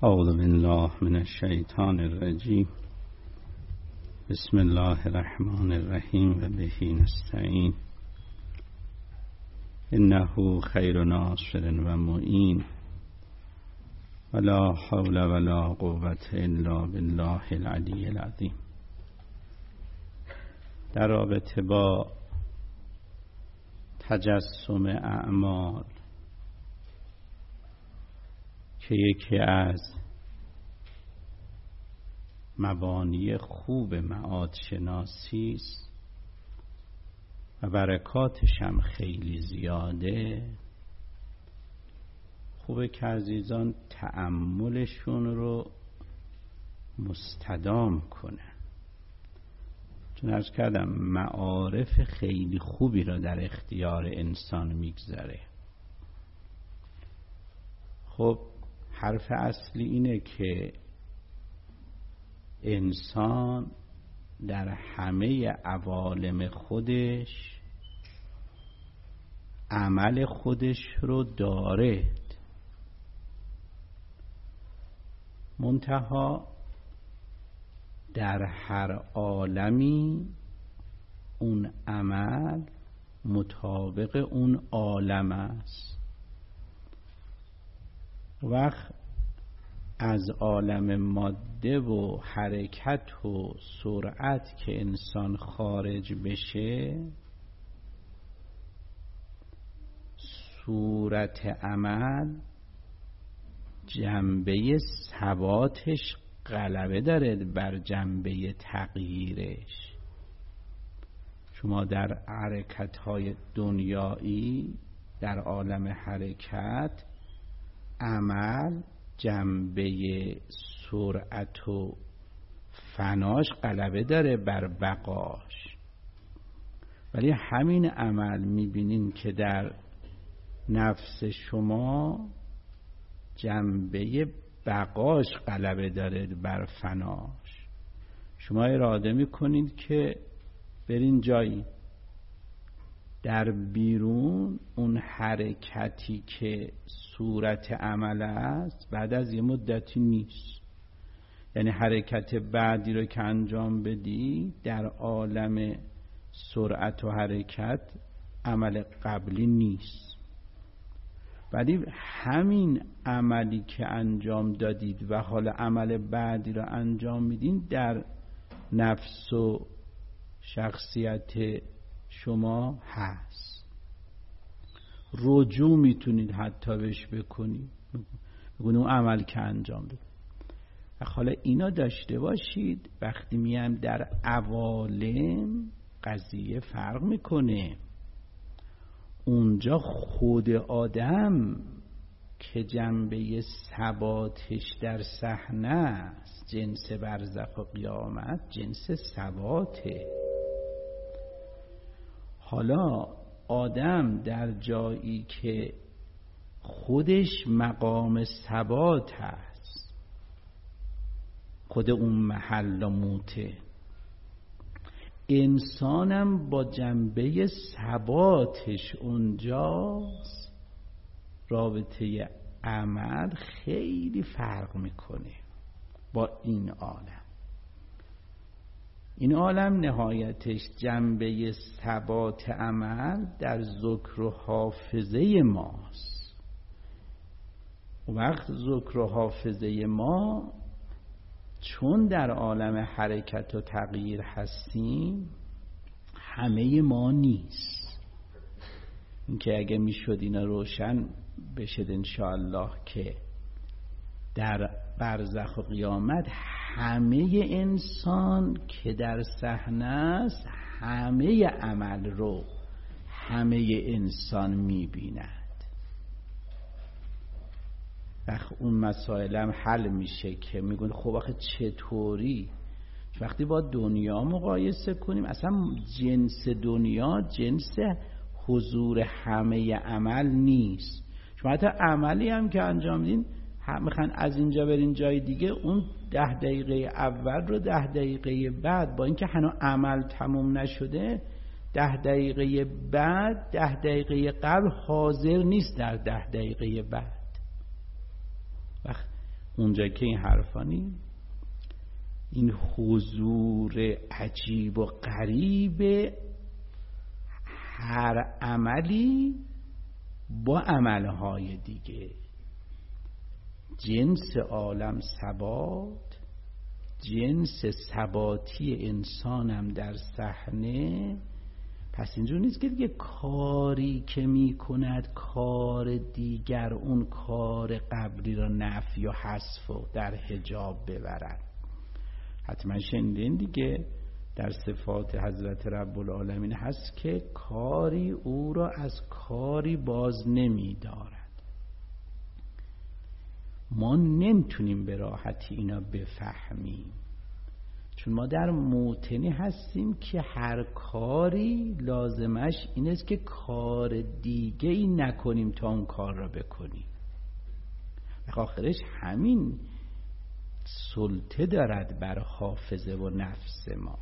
اعوذ بالله من الشیطان الرجیم. بسم الله الرحمن الرحیم و به نستعین. انه خیر ناصر و معین ولا حول ولا قوة الا بالله العلی العظیم. در رابطه با تجسم اعمال که یکی از مبانی خوب معاد شناسی است و برکاتش هم خیلی زیاده، خوبه که عزیزان تأملشون رو مستدام کنه، چون عرض کردم معارف خیلی خوبی را در اختیار انسان میگذاره. خب حرف اصلی اینه که انسان در همه عوالم خودش عمل خودش رو داره، منتها در هر عالمی اون عمل مطابق اون عالم است. وقت از عالم ماده و حرکت و سرعت که انسان خارج بشه، صورت عمل جنبه ثباتش غلبه داره بر جنبه تغییرش. شما در حرکت‌های دنیایی در عالم حرکت عمل جنبه سرعت و فناش غلبه داره بر بقاش، ولی همین عمل میبینین که در نفس شما جنبه بقاش غلبه داره بر فناش. شما اراده میکنید که برین جایی، در بیرون اون حرکتی که صورت عمل است بعد از یه مدتی نیست، یعنی حرکت بعدی رو که انجام بدی در عالم سرعت و حرکت عمل قبلی نیست، ولی همین عملی که انجام دادید و حالا عمل بعدی رو انجام میدین در نفس و شخصیت شما هست. رجوع میتونید حتی بهش بکنید، بگون اون عمل که انجام داد. حالا اینا داشته باشید، وقتی میام در عوالم قضیه فرق میکنه. اونجا خود آدم که جنبه ثباتش در صحنه است، جنس برزخ و قیامت جنس ثباته. حالا آدم در جایی که خودش مقام ثبات هست، خود اون محل و موته، انسانم با جنبه ثباتش اونجاست، رابطه عمل خیلی فرق میکنه با این عالم. این عالم نهایتش جنبه ثبات عمل در ذکر و حافظه ماست. وقت ذکر و حافظه ما چون در عالم حرکت و تغییر هستیم، همه ما نیست. این که اگه میشد اینا روشن بشد انشاءالله که در برزخ و قیامت همه انسان که در صحنه است همه عمل رو همه انسان میبیند. اون مسائل هم حل میشه که میگن خب آخه چطوری؟ وقتی با دنیا مقایسه کنیم، اصلا جنس دنیا جنس حضور همه عمل نیست. شما حتی عملی هم که انجام میدین میخوان از اینجا برین جای دیگه، اون 10 دقیقه اول رو 10 دقیقه بعد، با اینکه هنوز عمل تموم نشده، 10 دقیقه بعد 10 دقیقه قبل حاضر نیست در 10 دقیقه بعد. اونجا که این حرفانی، این حضور عجیب و غریب هر عملی با عملهای دیگه، جنس عالم ثبات، جنس ثباتی انسانم در صحنه. پس اینجور نیست که دیگه کاری که می کند کار دیگر اون کار قبلی را نفی و حذف و در حجاب ببرد. حتما شنیدین دیگه در صفات حضرت رب العالمین هست که کاری او را از کاری باز نمی دارد. ما نمیتونیم به راحتی اینا بفهمیم، چون ما در موطنی هستیم که هر کاری لازمش این است که کار دیگه ای نکنیم تا اون کار را بکنیم. آخرش همین سلطه دارد بر حافظه و نفس ما.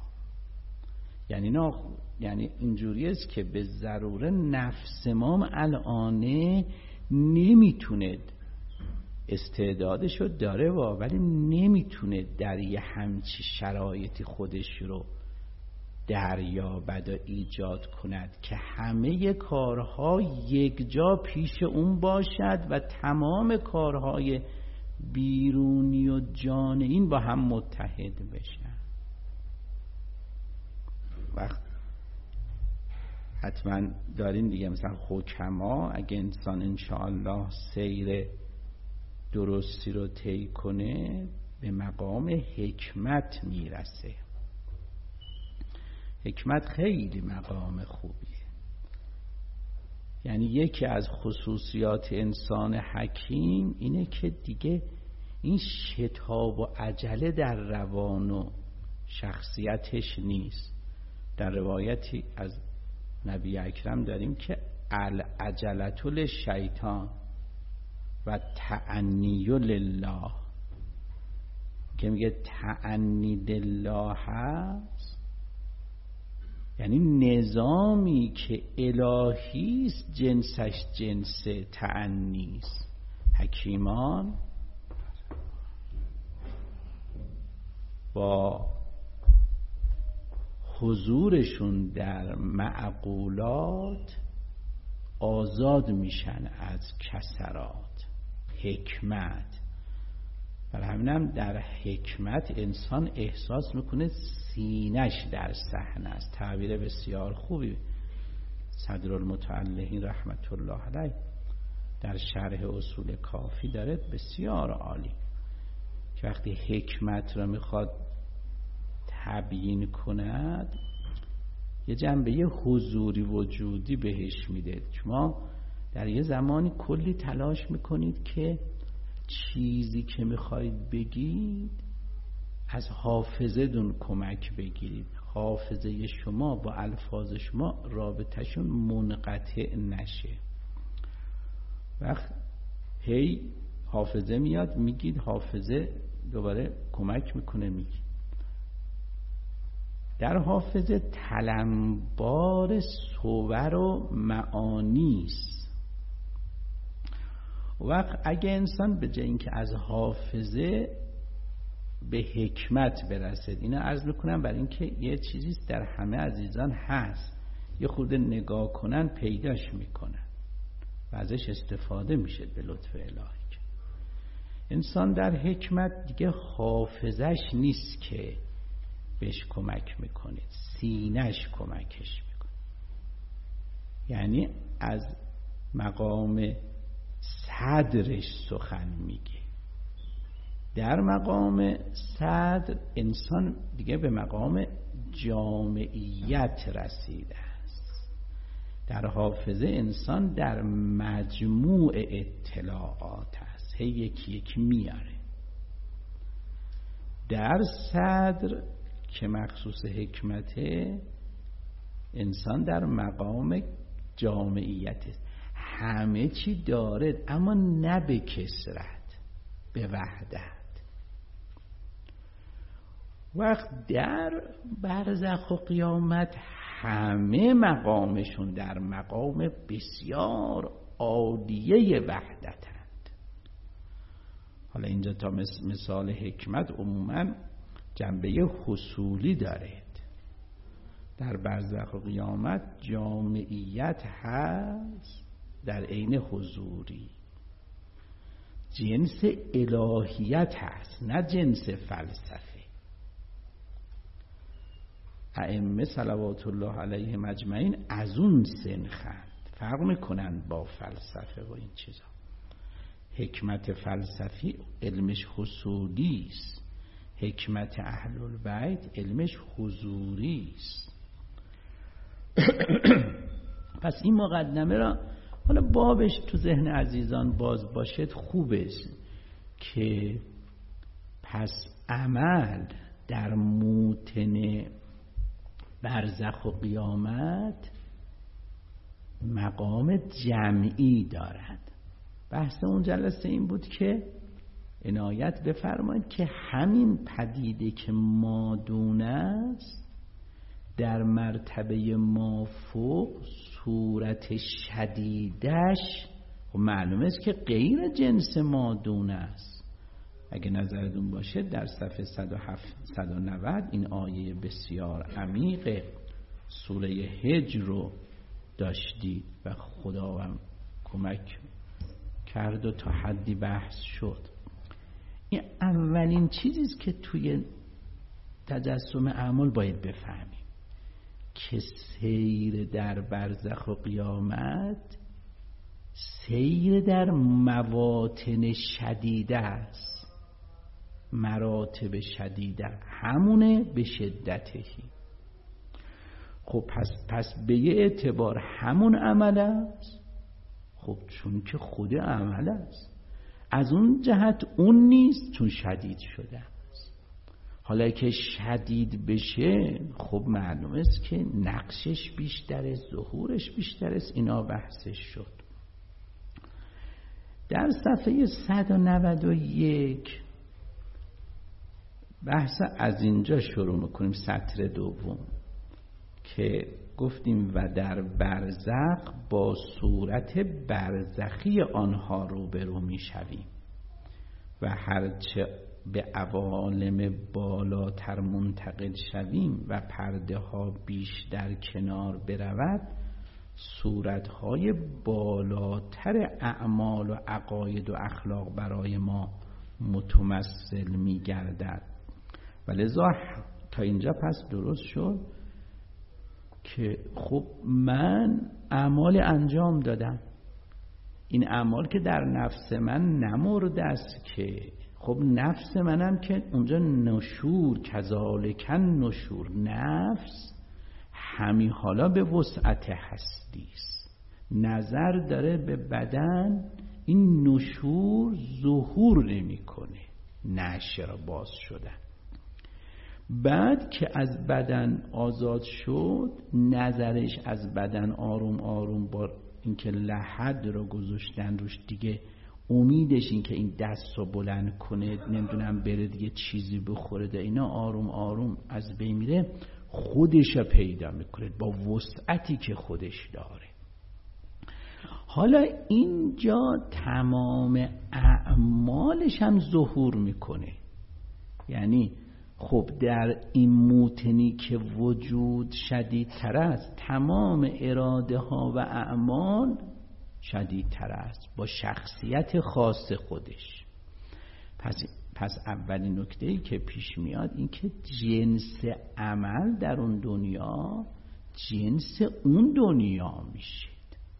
یعنی اینجوری است که به ضروره نفس ما الان نمیتونه، استعدادشو داره ولی نمیتونه در یه همچی شرایطی خودش رو دریابد و ایجاد کند که همه کارها یک جا پیش اون باشد و تمام کارهای بیرونی و جانین با هم متحد بشن. وقت حتما دارین دیگه، مثلا حکما اگه انسان انشاءالله سیر درستی رو طی کنه به مقام حکمت میرسه. حکمت خیلی مقام خوبیه. یعنی یکی از خصوصیات انسان حکیم اینه که دیگه این شتاب و عجله در روان و شخصیتش نیست. در روایتی از نبی اکرم داریم که العجلة للشیطان و تعنی لله، که میگه تعنی لله هست یعنی نظامی که الهیست جنسش جنس تعنیست. حکیمان با حضورشون در معقولات آزاد میشن از کسرات. حکمت، برای همینم در حکمت انسان احساس میکنه سینش در صحنه است. تعبیر بسیار خوبی صدرالمتعلقین رحمت الله علیه در شرح اصول کافی داره، بسیار عالی، که وقتی حکمت را میخواد تبیین کند یه جنبه حضوری وجودی بهش میده. شما در یه زمانی کلی تلاش میکنید که چیزی که میخواید بگید از حافظه دون کمک بگیرید، حافظه شما با الفاظ شما رابطهشون منقطع نشه. وقت هی حافظه میاد میگید، حافظه دوباره کمک میکنه میگید. در حافظه تلمبار صور و معانیست. وقت اگه انسان به جای اینکه از حافظه به حکمت برسد، اینا عرض میکنم برای اینکه یه چیزیست در همه عزیزان هست، یه خورده نگاه کنن پیداش میکنن و ازش استفاده میشه به لطف الهی. انسان در حکمت دیگه حافظش نیست که بهش کمک میکنه، سینش کمکش میکنه. یعنی از مقام صدرش سخن میگه. در مقام صدر انسان دیگه به مقام جامعیت رسیده است. در حافظه انسان در مجموع اطلاعات است، هی یکی یکی میاره. در صدر که مخصوص حکمته انسان در مقام جامعیت است، همه چی داره اما نه به کثرت، به وحدت. وقت در برزخ و قیامت همه مقامشون در مقام بسیار عالیه وحدتند. حالا اینجا تا مثال حکمت عموما جنبه حصولی داره. در برزخ و قیامت جامعیت هست در عین حضوری، جنس الهیت هست نه جنس فلسفه. ائمه صلوات الله علیهم اجمعین از اون سنخند، فرق میکنن با فلسفه و این چیزا. حکمت فلسفی علمش حصولی است، حکمت اهل البیت علمش حضوری است. پس این مقدمه را حالا بابش تو ذهن عزیزان باز باشد خوبه که پس عمل در موطن برزخ و قیامت مقام جمعی دارد. بحث اون جلسه این بود که عنایت بفرمایید که همین پدیده که مادون است در مرتبه مافوق صورت شدیدش معلومه است که غیر جنس مادون است. اگه نظرتون باشه در صفحه 190 این آیه بسیار عمیق سوره هجر رو داشتید و خداوند کمک کرد و تا حدی بحث شد. این اولین چیزیست که توی تجسم اعمال باید بفهمیم که سیر در برزخ و قیامت سیر در مواطن شدیده است، مراتب شدیده همونه به شدتهی. خب پس به یه اعتبار همون عمل است. خب چون که خود عمل است، از اون جهت اون نیست چون شدید شده است. حالا که شدید بشه خب معلوم است که نقشش بیشتره، ظهورش بیشتر است. اینا بحثش شد. در صفحه 191 بحث از اینجا شروع میکنیم، سطر دوم که گفتیم و در برزخ با صورت برزخی آنها روبرو میشویم و هرچه به عوالم بالاتر منتقل شویم و پرده ها بیش در کنار برود، صورت های بالاتر اعمال و عقاید و اخلاق برای ما متمثل می گردد. و لذا تا اینجا پس درست شد که خب من اعمال انجام دادم، این اعمال که در نفس من نمرده است که خب نفس منم که اونجا نشور کذالک نشور، نفس همین حالا به وسعت هستی است، نظر داره به بدن، این نشور ظهور نمیکنه، نشه را باز شدن. بعد که از بدن آزاد شد نظرش از بدن آروم آروم با اینکه لحد رو گذاشتن روش دیگه امیدش این که این دست رو بلند کنه نمیدونم بره دیگه چیزی بخوره ده اینا آروم آروم از بین میره، خودش رو پیدا میکنه با وسعتی که خودش داره. حالا اینجا تمام اعمالش هم ظهور میکنه، یعنی خب در این موطنی که وجود شدیدتر است تمام اراده ها و اعمال شدیدتر است با شخصیت خاص خودش. پس اولین نکته‌ای که پیش میاد این که جنس عمل در اون دنیا جنس اون دنیا میشه،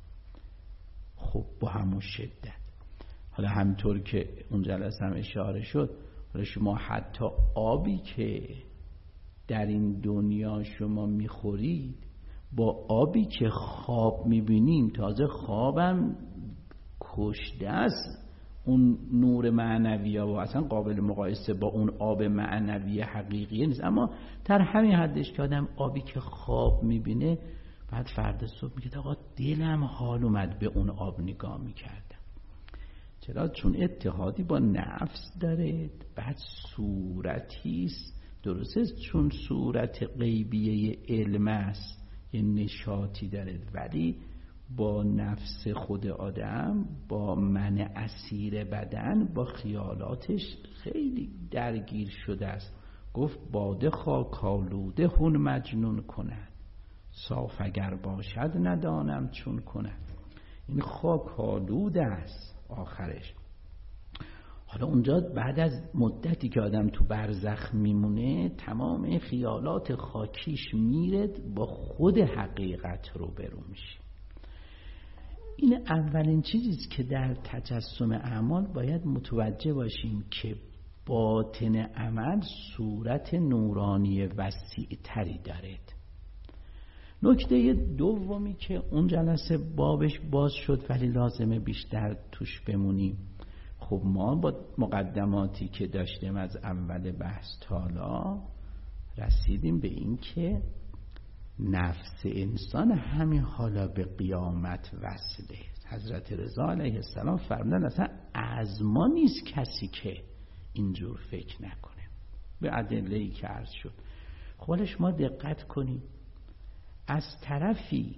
خب با همون شدت. حالا همینطور که اون جلسه هم اشاره شد، حالا شما حتی آبی که در این دنیا شما میخورید با آبی که خواب میبینیم، تازه خوابم کشته است اون نور معنویه و اصلا قابل مقایسه با اون آب معنوی حقیقی نیست، اما در همین حدش که آدم آبی که خواب میبینه بعد فردا صبح میگه آقا دلم حال اومد به اون آب نگاه میکردم. چرا؟ چون اتحادی با نفس داره، بعد صورتیست، درسته چون صورت غیبیه علم است یه نشاطی داره، ولی با نفس خود آدم، با من اسیر بدن، با خیالاتش خیلی درگیر شده است. گفت باده خاک آلوده هون مجنون کند، صاف اگر باشد ندانم چون کند. این خاک آلوده است آخرش. حالا اونجا بعد از مدتی که آدم تو برزخ میمونه، تمام خیالات خاکیش میره، با خود حقیقت روبرو میشه. این اولین چیزیست که در تجسم اعمال باید متوجه باشیم که باطن عمل صورت نورانی وسیع تری دارد. نکته دومی که اون جلسه بابش باز شد ولی لازمه بیشتر توش بمونیم. خب ما با مقدماتی که داشتیم از اول بحث تا حالا رسیدیم به این که نفس انسان همین حالا به قیامت وصله. حضرت رضا علیه السلام فرمودن اصلا از ما نیست کسی که اینجور فکر نکنه، به ادله‌ای که عرض شد. خودش ما دقت کنیم، از طرفی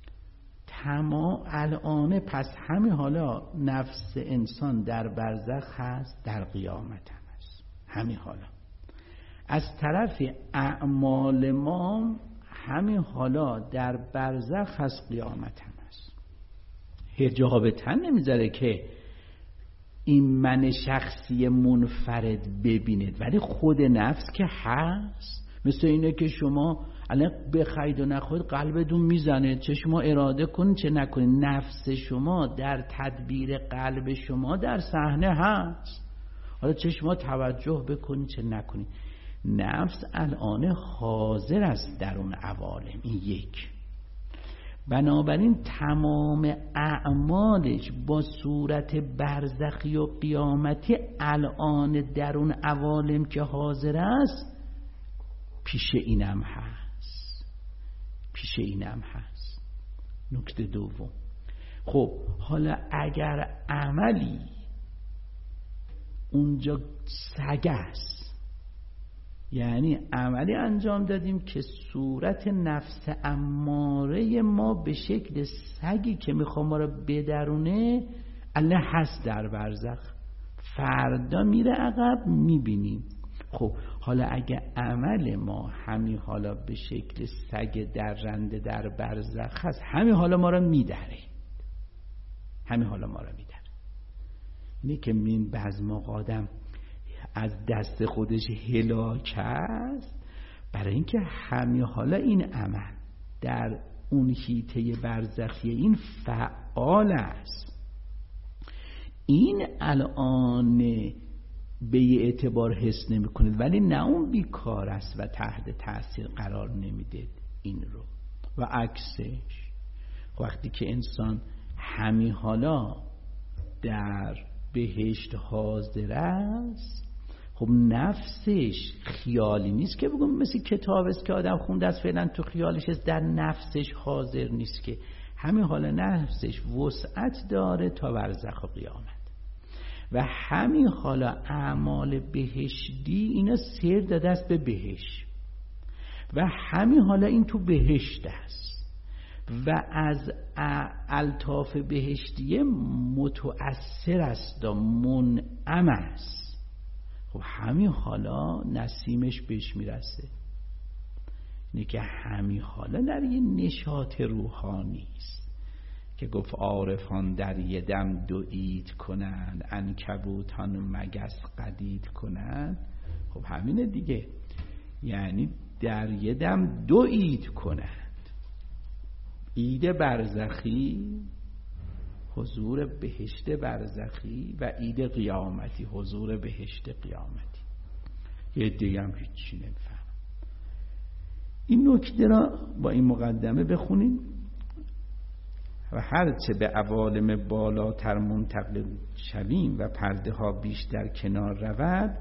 الان پس همین حالا نفس انسان در برزخ هست، در قیامت هم هست همین حالا. از طرفی اعمال ما همین حالا در برزخ هست، قیامت هم هست. حجاب تن نمیذاره که این من شخصی منفرد ببیند، ولی خود نفس که هست. مثل اینه که شما الان بخواید و نخواید قلبتون میزنه، چه شما اراده کنید چه نکنید، نفس شما در تدبیر قلب شما در صحنه هست. حالا چه شما توجه بکنید چه نکنید، نفس الان حاضر است در اون عوالم. این یک. بنابراین تمام اعمالش با صورت برزخی و قیامتی الان در اون عوالم که حاضر است پیش اینم هست. نکته دوم، خب حالا اگر عملی اونجا سگ است، یعنی عملی انجام دادیم که صورت نفس اماره ما به شکل سگی که میخوام ما رو بدرونه الله هست در برزخ، فردا میره عقب میبینیم. خب حالا اگه عمل ما همین حالا به شکل سگ درنده در برزخ هست، همین حالا ما رو میدره. اینه که من بعض موقع آدم از دست خودش هلاک است، برای اینکه همین حالا این عمل در اون حیطه برزخی این فعال است. این الان به یه اعتبار حس نمی کنید، ولی نه اون بیکار است و تحت تأثیر قرار نمیده این رو. و عکسش وقتی که انسان همین حالا در بهشت حاضر است، خب نفسش خیالی نیست که بگم مثل کتاب است که آدم خونده است فعلا تو خیالش است، در نفسش حاضر نیست که همین حالا نفسش وسعت داره تا برزخ و قیامت. و همین حالا اعمال بهشتی اینا سیر داده است به بهشت و همین حالا این تو بهشت است و از الطاف بهشتیه متأثر است و منعم است. خب همین حالا نسیمش بهش میرسه. اینه که همین حالا در یه نشاط روحانی است که گفت عارفان در یه دم دوید کنند، عنکبوتان مگس قدید کنند. خب همینه دیگه، یعنی در یه دم دوید کنند. عید برزخی حضور بهشت برزخی و عید قیامتی حضور بهشت قیامتی. یه دیگه هم هیچی نمیفهم. این نکته را با این مقدمه بخونیم و هرچه به عوالم بالاتر منتقل شویم و پرده ها بیشتر کنار رود،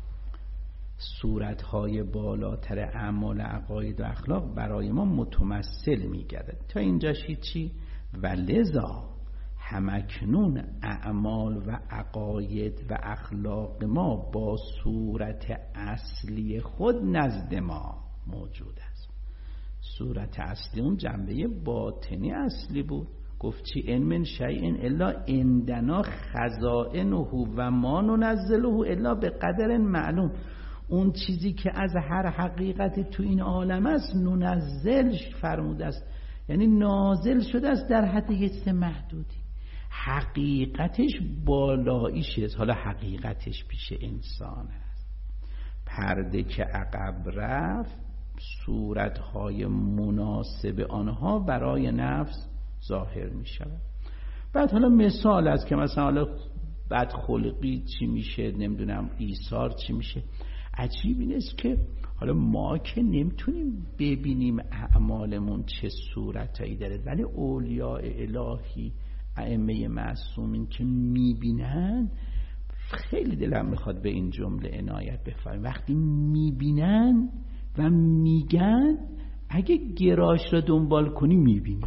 صورت های بالاتر اعمال عقاید و اخلاق برای ما متمثل می گردد. تا اینجاش هیچی. و لذا همکنون اعمال و عقاید و اخلاق ما با صورت اصلی خود نزد ما موجود است. صورت اصلی اون جنبه باطنی اصلی بود. گفت چی؟ ان من شیء الا عندنا خزائنه و ما ننزله الا به قدر معلوم. اون چیزی که از هر حقیقتی تو این عالم است ننزل فرموده است، یعنی نازل شده است در حد حس محدودی. حقیقتش بالاییشه، حالا حقیقتش پیش انسان است. پرده که عقب رفت صورتهای مناسب آنها برای نفس ظاهر می شود. بعد حالا مثال است که مثلا حالا بدخلقی چی میشه، نمیدونم ایثار چی میشه. عجیب این است که حالا ما که نمیتونیم ببینیم اعمالمون چه صورتایی داره، ولی اولیاء الهی ائمه معصومین که میبینن، خیلی دلم میخواد به این جمله عنایت بفرمایید. وقتی میبینن و میگن اگه گراش را دنبال کنی میبینی.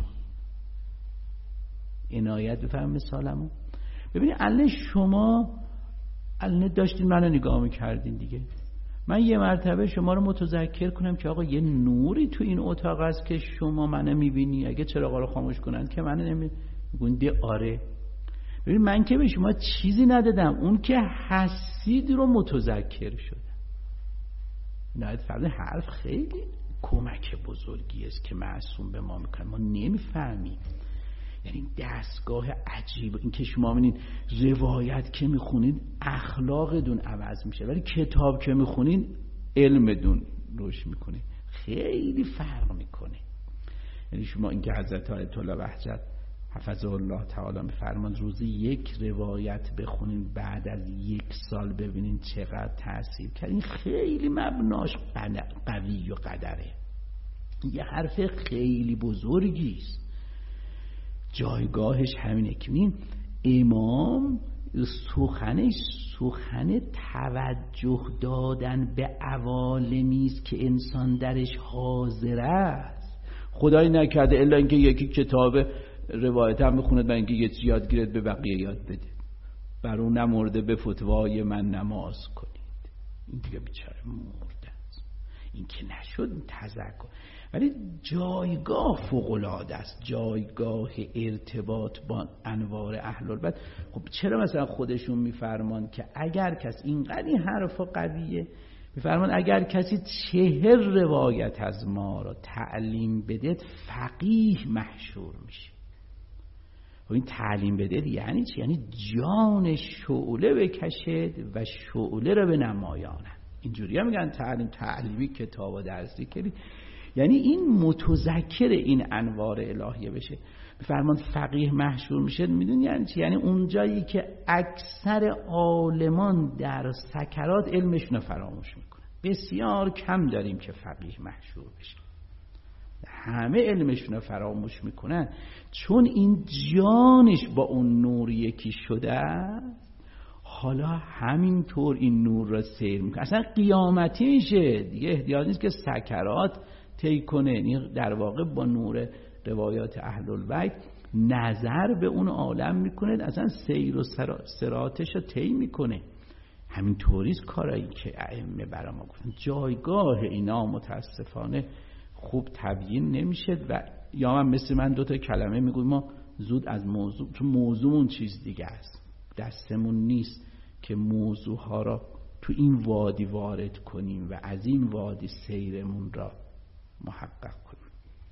عنایت بفرمایید مثالمو ببینید. الان شما الان داشتین منو نگاه میکردین دیگه، من یه مرتبه شما رو متذکر کنم که آقا یه نوری تو این اتاق است که شما منو میبینی. اگه چراغا رو خاموش کنن که منو نمیبینی. آره ببین من که به شما چیزی ندادم، اون که هستید رو متذکر شدم. نهایت فرد حرف خیلی کمک بزرگی است که معصوم به ما میکنه، ما نمیفهمیم. یعنی دستگاه عجیب این که شما میبینید روایت که میخونید اخلاقتون عوض میشه، ولی کتاب که میخونید علمتون رشد میکنه، خیلی فرق میکنه. یعنی شما این که حضرت آیت الله بهجت حفظه الله تعالی میفرمان روزی یک روایت بخونین بعد از 1 سال ببینین چقدر تأثیر کرد، این خیلی مبناش قوی و قدره. یه حرف خیلی بزرگی است. جایگاهش همینه که این امام سخنش سخن توجه دادن به عوالمی است که انسان درش حاضر است. خدایی نکرده الا اینکه یکی کتاب روایت هم بخوند و اینکه یه چیز یاد گیرد به بقیه یاد بده، بر اون نمرده به فتوای من نماز کنید. این دیگه بیچاره مرده است. این که نشد تذکر. ولی جایگاه فوق‌العاده است، جایگاه ارتباط با انوار اهل البیت. خب چرا مثلا خودشون میفرمان که اگر کسی اینقدر این حرفا قویه، میفرمان اگر کسی 40 روایت از ما را تعلیم بده فقیه محشور میشه. و این تعلیم بده یعنی چی؟ یعنی جان شعله بکشد و شعله را به نمایانه. اینجوری هم میگن تعلیمی کتاب و درسی کردی، یعنی این متذکر این انوار الهیه بشه. بفرمان فقیه محشور میشه. میدونی یعنی چی؟ یعنی اون جایی که اکثر عالمان در سکرات علمشون فراموش میکنن. بسیار کم داریم که فقیه محشور بشه، همه علمشون فراموش میکنن، چون این جانش با اون نور یکی شده است. حالا همینطور این نور را سیر میکنه، اصلا قیامتی میشه دیگه، احتیاج نیست که سکرات طی کنه. این در واقع با نور روایات اهل البیت نظر به اون عالم میکنه، اصلا سیر و سراتش رو طی میکنه. همینطوریست کارایی که ائمه برای ما گفتن. جایگاه اینا متاسفانه خوب تبیین نمیشه و یا مثل من 2 کلمه میگویم ما زود از موضوع، چون موضوعمون چیز دیگه است، دستمون نیست که موضوع ها را تو این وادی وارد کنیم و از این وادی سیرمون را محقق کنیم.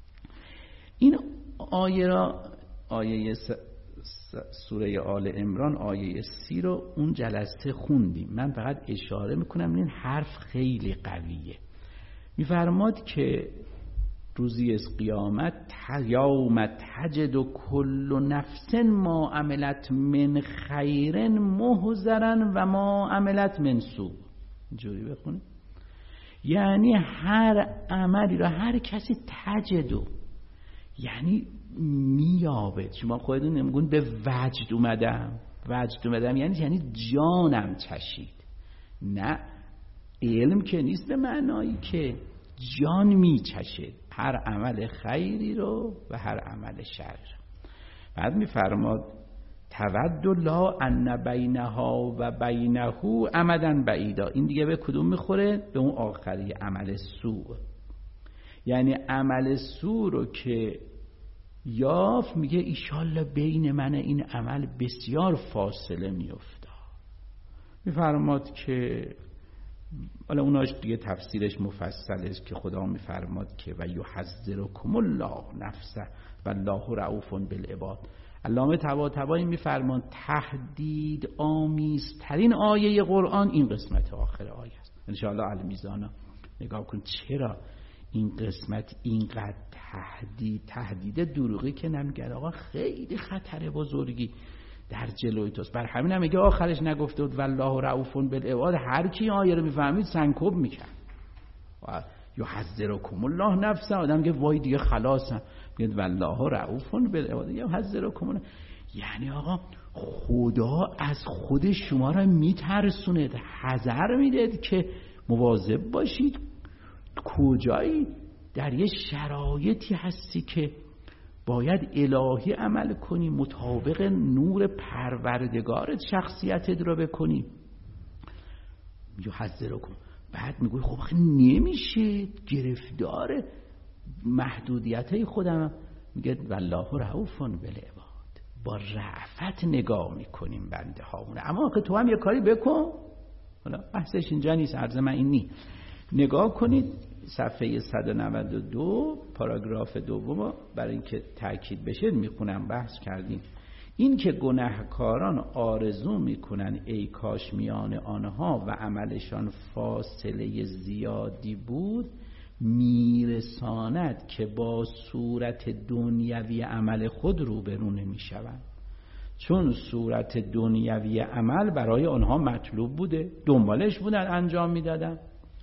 این آیه را آیه سوره آل عمران آیه 30 رو اون جلسه خوندیم. من فقط اشاره میکنم این حرف خیلی قویه. میفرماد که روزی از قیامت یوم تجد کل نفس ما عملت من خیر محضرا و ما عملت من سوء. اینجوری بخونه، یعنی هر عملی را هر کسی تجدو یعنی میابد. شما خودتون نمیگون به وجد اومدم، وجد اومدم یعنی جانم چشید. نه، علم که نیست به معنایی که جان میچشد هر عمل خیری رو و هر عمل شر. بعد میفرماد تود لا ان بینها و بینه امدا بعیدا. این دیگه به کدوم میخوره؟ به اون آخری، عمل سوء. یعنی عمل سوء رو که یافت، میگه ایشالله بین من این عمل بسیار فاصله میفته. میفرماد که حالا اوناش دیگه تفسیرش مفصل است که خدا میفرماد که و یحذرکم الله نفسه والله رؤوف بالعباد. علامه طباطبایی میفرماد تهدید آمیزترین آیه قرآن این قسمت آخر آیه است. ان شاء الله المیزانا نگاه کن چرا این قسمت اینقدر تهدید دروغی که نمیگه آقا خیلی خطر بزرگی در جلوی توست. بر همین هم میگه آخرش نگفته بود والله رؤوف بالعباد، هر کی آیه رو میفهمید سنکوب میکرد. و یحذرکم الله نفسه، آدم که وای دیگه خلاصم، میگه والله رؤوف بالعباد یحذرکم الله. یعنی آقا خدا از خود شما را میترسونه، حذر میده که مواظب باشید. کجایی؟ در یه شرایطی هستی که باید الهی عمل کنی، مطابق نور پروردگارت شخصیتت رو بکنی. یحذرکم، بعد میگوی خب نمیشه، گرفتار محدودیتای خودم. میگه والله رؤوف بالعباد، با رأفت نگاه میکنیم بنده هامونه. اما که تو هم یه کاری بکن، حالا بحثش اینجا نیست، عرض من این نیست. نگاه کنید صفحه 192 پاراگراف دوم، برای اینکه تأکید بشه میخونم، بحث کردیم. این که گناهکاران آرزو میکنن ای کاش میان آنها و عملشان فاصله زیادی بود، میرساند که با صورت دنیوی عمل خود روبرو نمیشوند، چون صورت دنیوی عمل برای آنها مطلوب بوده، دنبالش بودن، انجام میدادن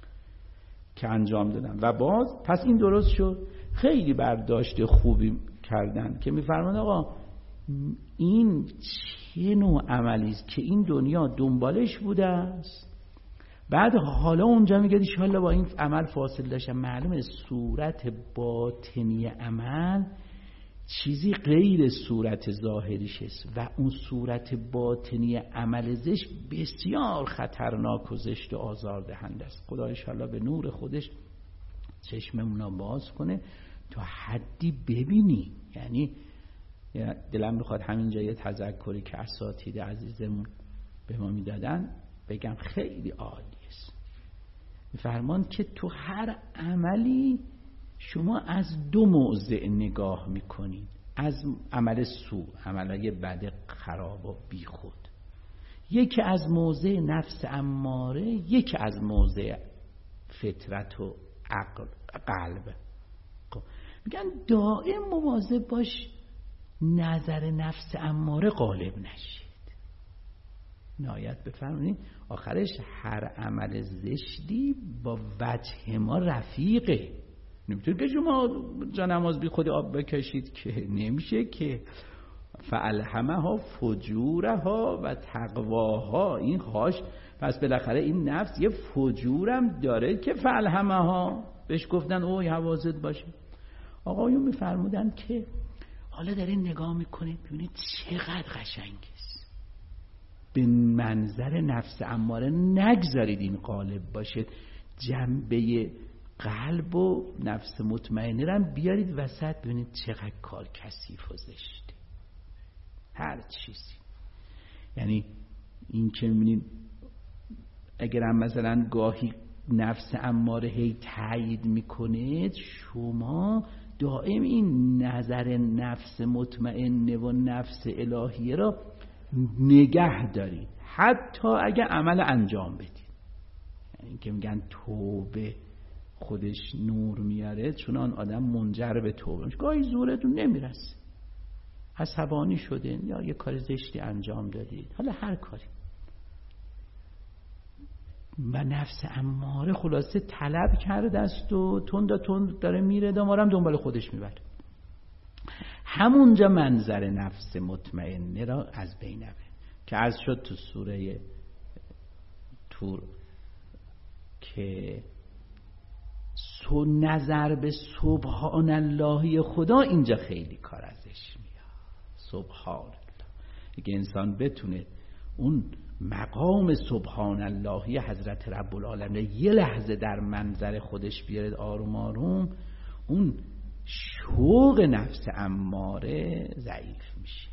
که انجام دادن و باز پس این درست شد. خیلی برداشت خوبی کردن که میفرمان آقا این چه نوع عملی است که این دنیا دنبالش بوده است، بعد حالا اونجا میگه ان شاء الله با این عمل فاصله داشتم. معلومه صورت باطنی عمل چیزی غیر صورت ظاهریش است و اون صورت باطنی عمل زشت بسیار خطرناک و زشت و آزاردهنده است. خدا ان شاء الله به نور خودش چشممون باز کنه تا حدی ببینی. یعنی دلم میخواد همینجا یه تذکری که اساتید عزیزمون به ما میدادن بگم، خیلی عالی است. میفرمان که تو هر عملی شما از دو موضع نگاه میکنید، از عمل سو، عملای بد خراب و بی خود، یکی از موضع نفس اماره، یکی از موضع فطرت و عقل قلب. میگن دائم مواظب باش نظر نفس اماره غالب نشید. نهایت بفرمایید آخرش هر عمل زشتی با وجه ما رفیقه. نمیتونید که شما جانماز بی خود آب بکشید که نمیشه که. فالهمها فجورها و تقواها، این هاش پس بالاخره این نفس یه فجورم داره که فالهمها بهش گفتن اوی حواست باشه. آقایون میفرمودن که حالا دارین نگاه میکنید ببینید چقدر قشنگ است. به منظر نفس اماره نگذارید این غالب باشه، جنبه قلب و نفس مطمئنه رو بیارید وسط، ببینید چقدر کار کثیف و زشته هر چیزی. یعنی این که میبینید اگر هم مثلا گاهی نفس اماره هی تایید میکنه، شما دائم این نظر نفس مطمئنه و نفس الهیه را نگه دارید، حتی اگر عمل انجام بدید. یعنی که میگن توبه خودش نور میاره، چون آن آدم منجر به توبه میشه. گاهی زورتون نمیرسه، عصبانی شدین یا یه کار زشتی انجام دادید، حالا هر کاری، و نفس اماره خلاصه طلب کرده است و تند داره میره، دامارم دنبال خودش میبره. همونجا منظر نفس مطمئنه را از بین بره که عرض شد تو سوره تور که نظر به سبحان اللهی خدا اینجا خیلی کار ازش میاد. سبحان الله، اگه انسان بتونه اون مقام سبحان اللهی حضرت رب العالمین یه لحظه در منظر خودش بیارد، آروم آروم، اون شوق نفس اماره ضعیف میشه.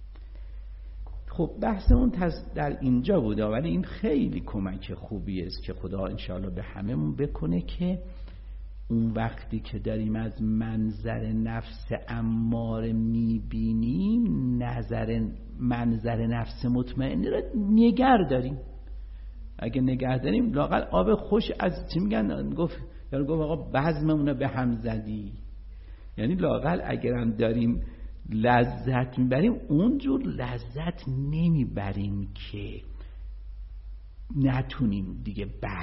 خب بحثمون در اینجا بوده، ولی این خیلی کمک خوبی است که خدا انشاءالله به هممون بکنه که اون وقتی که داریم از منظر نفس اماره میبینیم منظر نفس مطمئنه رو نگر داریم. اگه نگه داریم لااقل آب خوش از چی میگن، گفت آقا بزممون رو به هم زدی، یعنی لااقل اگرم داریم لذت میبریم اونجور لذت نمیبریم که نتونیم دیگه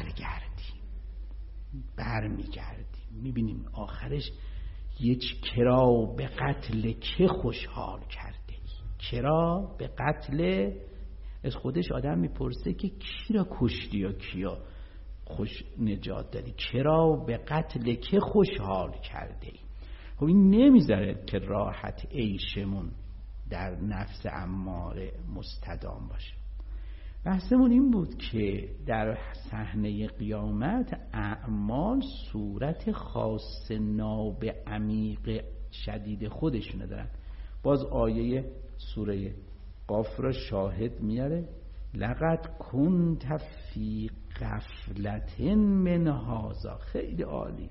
برمیگردیم. میبینیم آخرش کرا به قتل که خوشحال کرده. کرا به قتل، از خودش آدم میپرسه که کی را کشتی یا کیا خوش نجات دادی، کرا به قتل که خوشحال کرده. خب این نمیذاره که راحت عیشمون در نفس اماره مستدام باشه. بحثمون این بود که در صحنه قیامت اعمال صورت خاص ناب عمیق شدید خودشونه دارن. باز آیه سوره قاف را شاهد میاره، لقد کنت فی غفلت من هذا، خیلی عالی.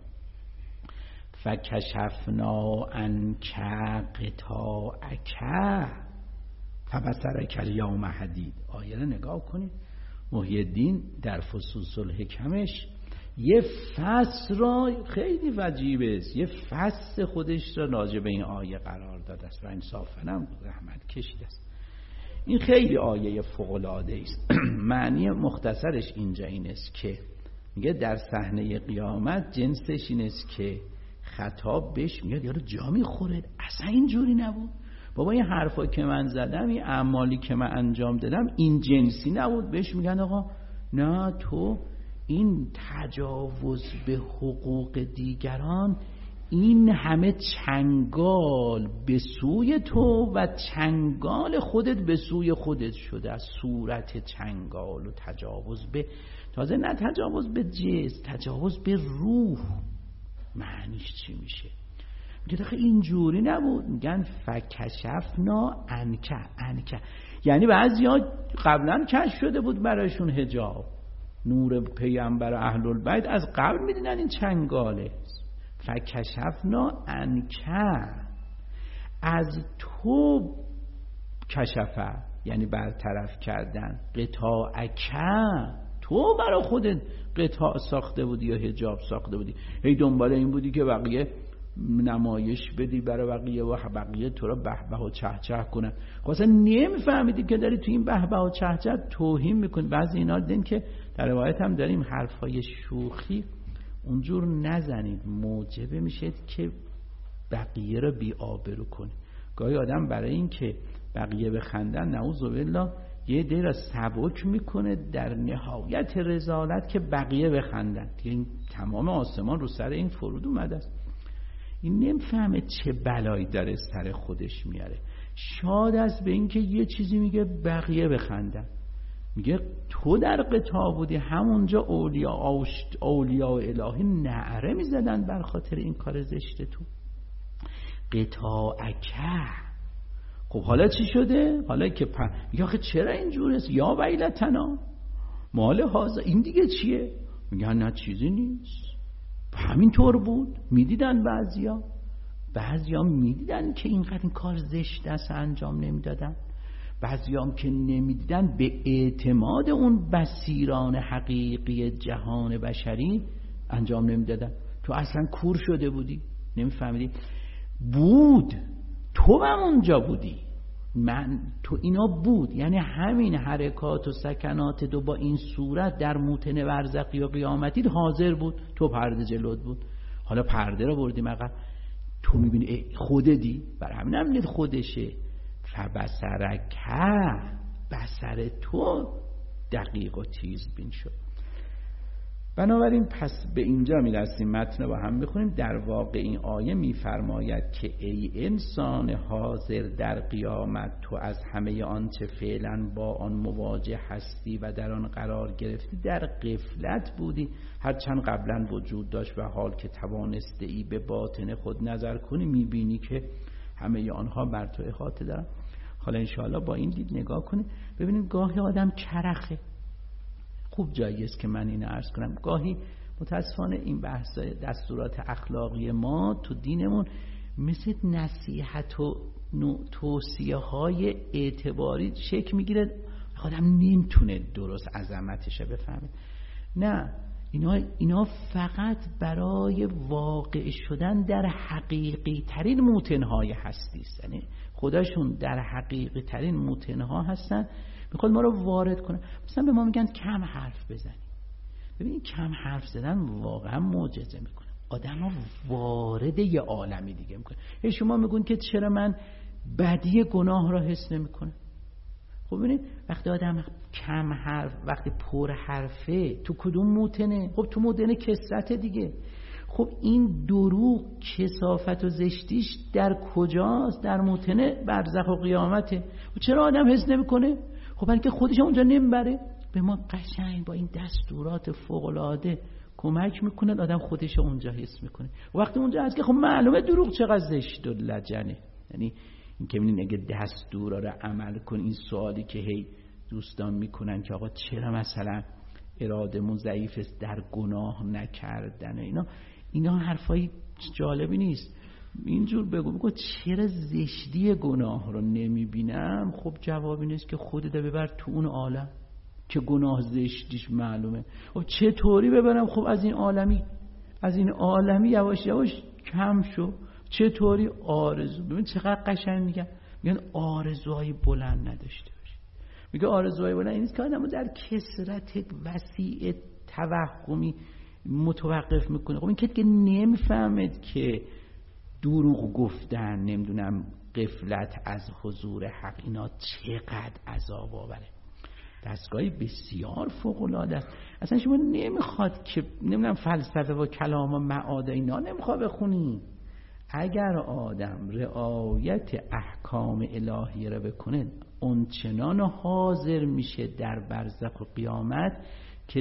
فکشفنا عنک غطاءک فبصرک الیوم حدید. آیه رو نگاه کنید. محی الدین در فصوص الحکمش یه فصل را خیلی وجیبه است، یه فصل خودش را راجع به این آیه قرار داده است و انصافاً هم رحمت کشیده است. این خیلی آیه فوق‌العاده است. معنی مختصرش اینجا این است که میگه در صحنه قیامت جنسش این است که خطاب بهش میاد یارو جا میخوره، اصلا اینجوری نبود بابا، این حرفا که من زدم، این اعمالی که من انجام دادم این جنسی نبود. بهش میگن آقا نه، تو این تجاوز به حقوق دیگران، این همه چنگال به سوی تو و چنگال خودت به سوی خودت شده. از صورت چنگال و تجاوز به، تازه نه تجاوز به جسم، تجاوز به روح. معنیش چی میشه؟ میگه دقیقه اینجوری نبود. میگن فکشفنا عنک، یعنی بعضیا قبلا کشف شده بود برایشون حجاب، نور پیامبر اهل البیت از قبل میدونن این چنگاله. فکشفنا عنک، از تو کشفه یعنی برطرف کردن، غطاءک، تو برای خودت غطاء ساخته بودی یا حجاب ساخته بودی، هی دنبال این بودی که بقیه نمایش بدی برای بقیه و بقیه تو را بهبه و چهچه کنن. خب اصلا نمیفهمیدی که داری تو این بهبه و چهچه توهین میکنی. بعضی اینا دیدیم که در روایت هم داریم حرفای شوخی اونجور نزنید، موجب میشه که بقیه را بی آبرو کنی. گاهی آدم برای این که بقیه بخندن نعوذ بالله یه دی را سبک میکنه در نهایت رذالت که بقیه بخندن. این تمام آسمان رو سر این فرود اومده است. این نمیفهمه چه بلایی داره سر خودش میاره. شاد است به این که یه چیزی میگه بقیه بخندن. میگه تو در قطاع بودی، همونجا اولیاء الهی نعره میزدن بر خاطر این کار زشت تو. قطاعک. خب حالا چی شده؟ حالا که یا آخه چرا اینجوره؟ یا ویلتنا مال هازا، این دیگه چیه؟ میگن نه چیزی نیست، همینطور بود. میدیدن بعضیا میدیدن که اینقدر این کار زشت است انجام نمیدادن. بعضی هم که نمیدیدن به اعتماد اون بصیران حقیقی جهان بشری انجام نمیدادن. تو اصلا کور شده بودی، نمیفهمیدی. بود تو هم اونجا بودی، تو اینا بود. یعنی همین حرکات و سکنات تو با این صورت در موطن برزخی و قیامتی حاضر بود. تو پرده جلوت بود، حالا پرده رو بردیم عقب. تو میبینی خودتی، برای همین هم نید خودشه. فبصرک، بصر تو دقیق و تیز بین شد. بنابراین پس به اینجا میرسیم، متن با هم بخونیم. در واقع این آیه میفرماید که ای انسان حاضر در قیامت، تو از همه آنچه فعلا با آن مواجه هستی و در آن قرار گرفتی در غفلت بودی، هرچند قبلا وجود داشت و حال که توانسته ای به باطن خود نظر کنی میبینی که همه آنها بر تو احاطه دارن. حالا انشاءالله با این دید نگاه کنید، ببینید گاهی آدم چرخه. خوب جایی است که من اینو عرض کنم. گاهی متاسفانه این بحث دستورات اخلاقی ما تو دینمون مثل نصیحت و توصیه های اعتباری شکل میگیره، آدم نمیتونه درست عظمتش بفهمه. نه، اینا فقط برای واقع شدن در حقیقی ترین موتنهای هستی است. یعنی خودشون در حقیقی ترین موتنها هستن، میخواد ما رو وارد کنه. مثلا به ما میگن کم حرف بزنی. ببین کم حرف زدن واقعا معجزه میکنه، آدم ها وارد یه عالمی دیگه میکنه. شما میگون که چرا من بدی گناه را حس نمیکنه؟ خب ببینید وقتی آدم کم حرف، وقتی پر حرفه، تو کدوم موتنه؟ خب تو موتن کثرت دیگه. خب این دروغ، کثافت و زشتیش در کجاست؟ در موتن برزخ و قیامته. و چرا آدم حس نمیکنه؟ خب برای که خودش اونجا نمیبره. به ما قشنگ با این دستورات فوق‌العاده کمک میکنه آدم خودش اونجا حس میکنه. و وقتی اونجا هست که خب معلومه دروغ چقدر زشت و لجنه. یعنی این که می‌بینین اگه دستورا رو عمل کن، این سوالی که هی دوستان میکنن که آقا چرا مثلا ارادمون ضعیف است در گناه نکردن، اینا حرفای جالبی نیست. اینجور بگو چرا زشتی گناه رو نمیبینم؟ خب جوابی نیست که خودت ببر تو اون عالم که گناه زشتیش معلومه. خب چطوری ببرم؟ خب از این عالمی یواش یواش کم شو. چطوری؟ آرزو. ببین چقدر قشنگ میگن آرزوهای بلند نداشته باش. میگه آرزوهای بلند این است که آدمو در کثرت وسیع توهمی متوقف میکنه. خب این که نمیفهمد که دروغ گفتن، نمیدونم غفلت از حضور حق، اینا چقدر عذاب آوره. دستگاهی بسیار فوق العاده است. اصلا شما نمیخواد که نمیدونم فلسفه و کلام و معاد اینا نمیخواد بخونی. اگر آدم رعایت احکام الهی را بکنه، اونچنان حاضر میشه در برزخ و قیامت که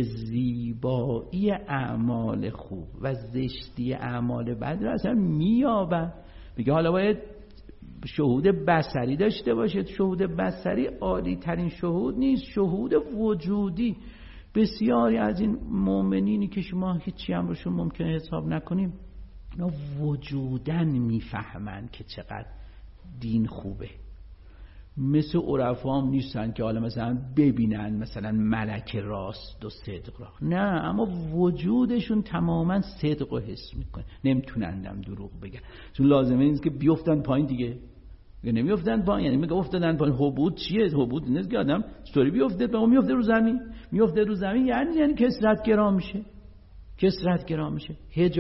زیبایی اعمال خوب و زشتی اعمال بد را اصلا میابه. میگه حالا باید شهود بصری داشته باشید. شهود بصری عالی ترین شهود نیست، شهود وجودی. بسیاری از این مؤمنینی که شما هیچی هم روشون ممکنه حساب نکنیم، اینا وجودن میفهمن که چقدر دین خوبه. مثل عرفا هم نیستن که حالا مثلا ببینن مثلا ملک راست و صدق را، نه، اما وجودشون تماما صدق رو حس میکنه، نمیتونن دروغ بگن. چون لازمه نیست که بیفتن پایین دیگه نمیافتن پایین. یعنی میگه افتادن پایین. حبوط چیه؟ حبوط نیست که آدم چطوری بیفته، میفته رو زمین. میفته رو زمین یعنی کثرت گرا میشه.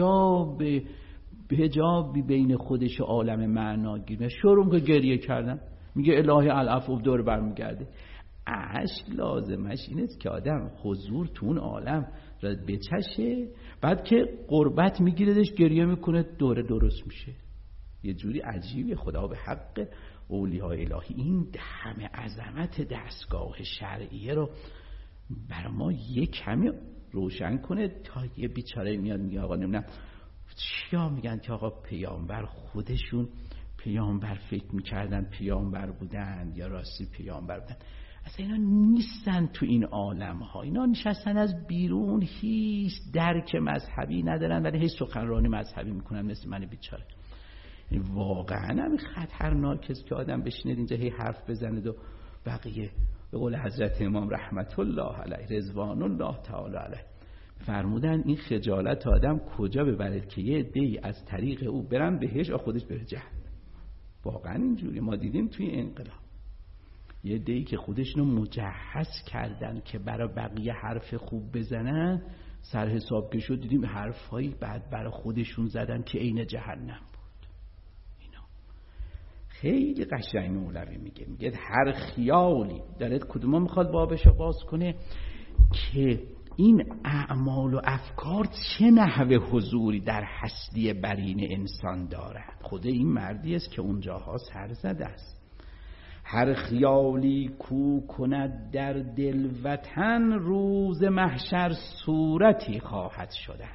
حجابی بین خودش و عالم معنا گیره. شروع که گریه کردن، میگه الهی العفو، دور برمیگرده. عشق لازمش اینه که آدم حضور تو اون عالم را بچشه، بعد که قربت میگیردش گریه میکنه، دوره درست میشه. یه جوری عجیبه. خدا به حق اولیاء الهی این همه عظمت دستگاه شرعیه رو برای ما یک کمی روشن کنه تا یه بیچاره میاد میگه آقا نمیدونم چیا میگن که آقا پیامبر خودشون پیامبر فکر میکردن پیامبر بودن یا راستی پیامبر بودن. اصلا اینا نیستن تو این عالم ها. اینا نشستن از بیرون، هیچ درک مذهبی ندارن ولی هیچ سخنرانی مذهبی میکنن مثل من بیچاره. واقعا همین خطرناک است که آدم بشینه اینجا هی حرف بزنه و بقیه. به قول حضرت امام رحمت الله علیه رضوان الله تعالی علیه فرمودن این خجالت آدم کجا ببرد که یه عده‌ای از طریق او برن بهش و خودش بره جهنم. واقعا اینجوری ما دیدیم توی انقلاب یه عده‌ای که خودشونو مجهز کردن که برای بقیه حرف خوب بزنن، سر حساب که شد دیدیم حرفایی بعد برای خودشون زدن که عین جهنم بود. اینا خیلی قشنگ مولوی میگه هر خیالی دارد، کدوم میخواد بابشو باز کنه، که این اعمال و افکار چه نحوه حضوری در هستی برین انسان دارد. خود این مردی است که اونجاها سر زده است. هر خیالی کو کند در دل وطن، روز محشر صورتی خواهد شدن.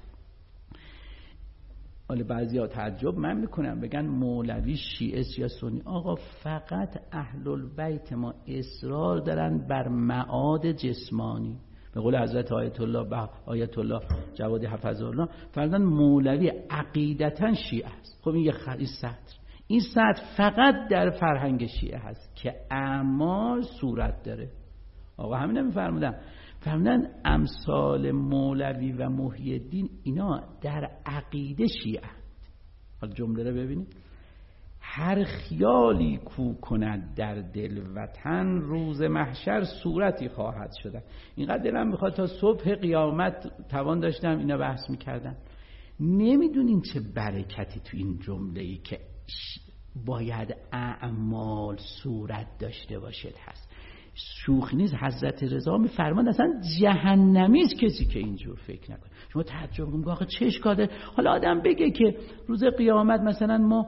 حالا بعضیا تعجب من میکنم، بگن مولوی شیعه یا سنی. آقا فقط اهل البیت ما اصرار دارن بر معاد جسمانی. به قول حضرت آیت الله جوادی حفظه الله فرمودن مولوی عقیدتاً شیعه است. خب این سطر فقط در فرهنگ شیعه هست که اعمال صورت داره. آقا همین نمیفرمودن، فرمودن امثال مولوی و محی الدین اینا در عقیده شیعه هست. حالا جمله رو ببینید: هر خیالی کو کند در دل وطن، روز محشر صورتی خواهد شدن. اینقدر دلم میخواد تا صبح قیامت توان داشتم اینا بحث میکردم. نمیدونین چه برکتی تو این جمله‌ای که باید اعمال صورت داشته باشد هست. شوخی نیست. حضرت رضا میفرمان اصلا جهنمی است کسی که اینجور فکر نکنه. شما تعجب میکنید آخه چه اشکاله؟ حالا آدم بگه که روز قیامت مثلا ما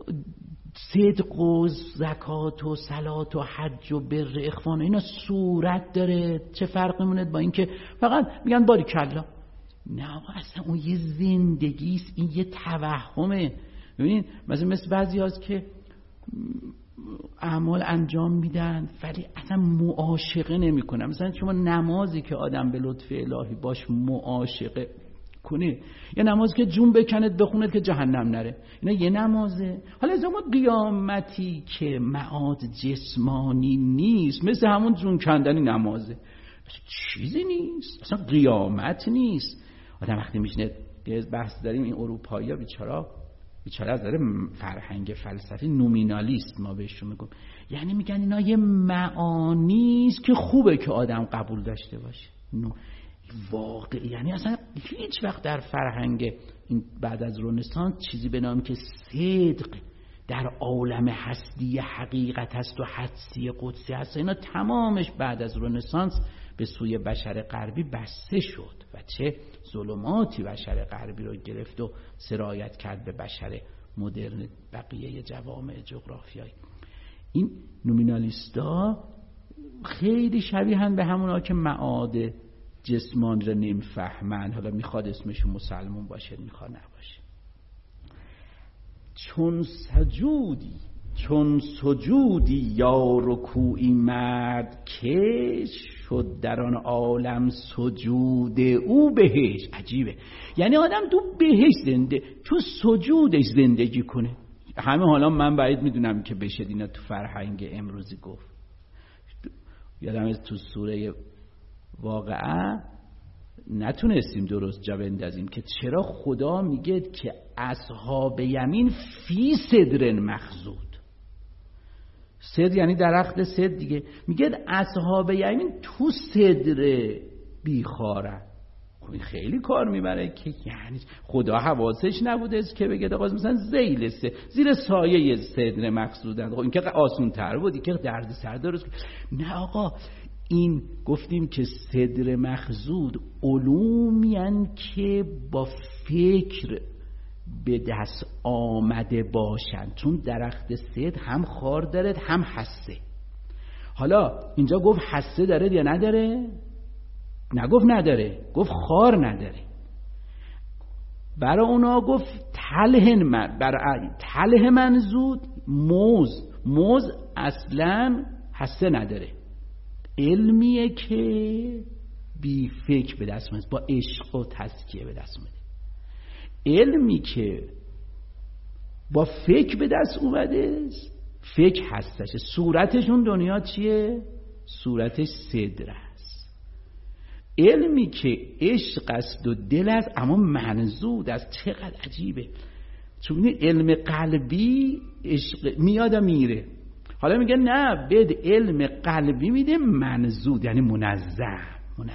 صدق و زکات و صلات و حج و بر اخوان اینا صورت داره، چه فرقی مونه با این که فقط میگن باریکلا؟ نه آقا، اصلا اون یه زندگی است، این یه توهمه. ببینید مثل بعضی هاست که اعمال انجام میدن ولی اصلا معاشقه نمی کنن. مثلا شما نمازی که آدم به لطف الهی باش معاشقه کنه، یه نمازی که جون بکند بخوند که جهنم نره، اینا یه نمازه. حالا از اون قیامتی که معاد جسمانی نیست، مثل همون جون کندنی نمازه، چیزی نیست، اصلا قیامت نیست. آدم وقتی میشنه بحث داریم این اروپایی ها بیچاره از داره فرهنگ فلسفی نومینالیست ما بهشون میگم، یعنی میگن اینا یه معانی است که خوبه که آدم قبول داشته باشه. واقعی یعنی اصلا هیچ وقت در فرهنگ این بعد از رنسانس چیزی به نام که صدق در عالم هستی حقیقت هست و حدسی قدسی هست، اینا تمامش بعد از رنسانس به سوی بشر غربی بسته شد و چه ظلماتی بشر غربی رو گرفت و سرایت کرد به بشر مدرن بقیه جوامع جغرافیایی. این نومینالیستا خیلی شبیهن به همونا که معاد جسمانی رو نمیفهمن، حالا میخواد اسمشون مسلمون باشه میخواد نباشه. چون سجودی یا رکوعی مرد کش، شد در آن عالم سجود او بهش. عجیبه، یعنی آدم تو بهش تو سجودش زندگی کنه. همه حالا من باید میدونم که بشه اینا تو فرهنگ امروزی گفت. یادم از تو سوره واقعا نتونستیم درست جا بندازیم که چرا خدا میگه که اصحاب یمین فی سدر مخضود. صدر یعنی درخت صدر دیگه، میگه اصحاب یمین تو صدر بیخاره. خب این خیلی کار میبره که یعنی خدا حواسش نبوده است که بگه آقا مثلا ذیل زیر سایه صدر مخضودن. خب این که آسون تر بودی که درد سر درست. نه آقا، این گفتیم که صدر مخضود علومین که با فکر به دست آمده باشن، چون درخت صدر هم خار داره هم حسه. حالا اینجا گفت حسه داره یا نداره؟ نگفت نداره، گفت خار نداره. برای اونا گفت تله منزود موز اصلا حسه نداره. علمیه که بی فکر به دست میاد، با عشق و تزکیه به دست میاد. علمی که با فکر به دست اومده، فکر هستش. صورتشون دنیا چیه؟ صورتش صدر است. علمی که عشق است و دل است اما منزود است. چقدر عجیبه، چون علم قلبی عشق میاد و میره. حالا میگه نه، بد علم قلبی میده منزود، یعنی منظم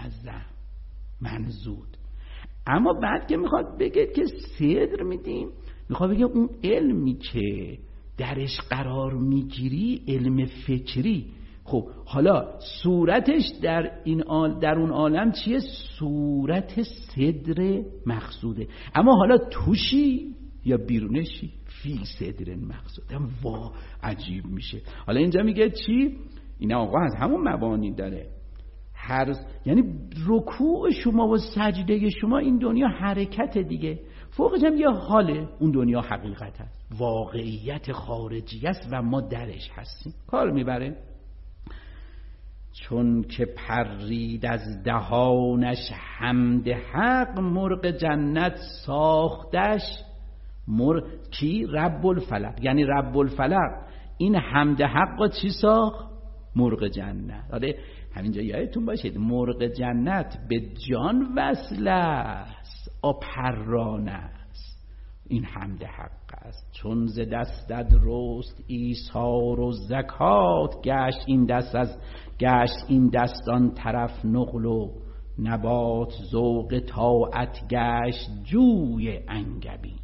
منزود. اما بعد که میخواد بگه که صدر میدیم، میخواد بگه اون علمی که درش قرار میگیری علم فکری، خب حالا صورتش در اون عالم چیه؟ صورت صدر مقصوده. اما حالا توشی یا بیرونشی؟ فی صدر مقصود. هم عجیب میشه. حالا اینجا میگه چی؟ این آقا از همون مبانی داره. یعنی رکوع شما و سجده شما این دنیا حرکت دیگه، فوقش هم یه حاله، اون دنیا حقیقت هست، واقعیت خارجی است و ما درش هستیم. کار میبره. چون که پرید از دهانش حمد حق، مرغ جنت ساختش کی؟ رب الفلق. یعنی رب الفلق این حمد حق چی ساخت؟ مرغ جنت. آره همینجا یادتون باشید مرغ جنت به جان وصل است، پران است. این حمد حق است. چون ز دستت رست ایثار و زکات، گشت این دستان طرف نقل و نبات. ذوق طاعت گشت جوی انگبین،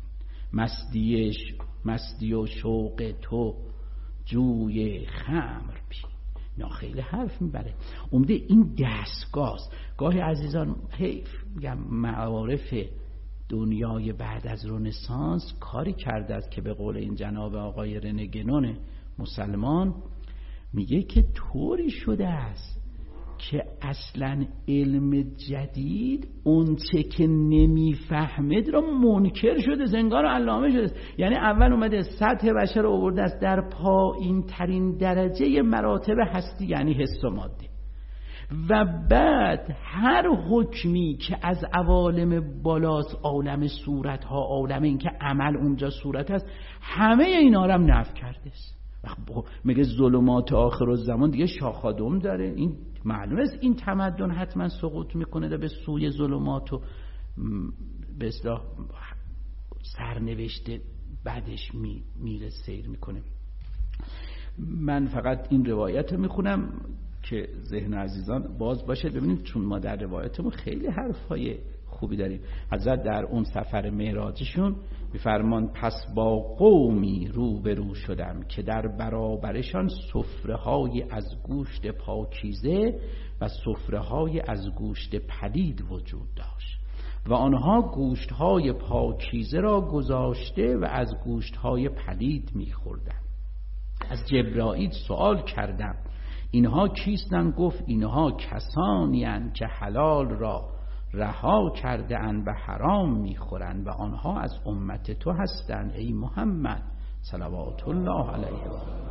مستی و شوق تو جوی خمر بین. نه خیلی حرف میبره. عمده این دستگاه. گاهی عزیزان حیف میگم معارف دنیای بعد از رنسانس کاری کرده است که به قول این جناب آقای رنه گنون مسلمان میگه که طوری شده است که اصلا علم جدید اون چه که نمیفهمد را منکر شده، زنگار علامه شده. یعنی اول اومده سطح بشر رو آورده است در پایین ترین درجه مراتب هستی، یعنی حس و ماده، و بعد هر حکمی که از عوالم بالاست، عالم صورت ها، عالم این که عمل اونجا صورت هست، همه اینا رو هم نفی کرده است. میگه ظلمات آخر الزمان دیگه شاخادم داره. این معلومه است این تمدن حتما سقوط میکنه به سوی ظلمات و به اصطلاح سرنوشت بعدش میره سیر میکنه. من فقط این روایت رو میخونم که ذهن عزیزان باز باشه ببینید، چون ما در روایتمون خیلی حرفای خوبی داریم. حضرت در اون سفر معراجشون میفرمان پس با قومی روبرو شدم که در برابرشان سفره‌های از گوشت پاکیزه و سفره‌های از گوشت پلید وجود داشت و آنها گوشت‌های پاکیزه را گذاشته و از گوشت‌های پلید می‌خوردند. از جبرائیل سوال کردم اینها کیستند؟ گفت اینها کسانی اند که حلال را رها کرده اند و حرام میخورند و آنها از امت تو هستند ای محمد صلوات الله علیه.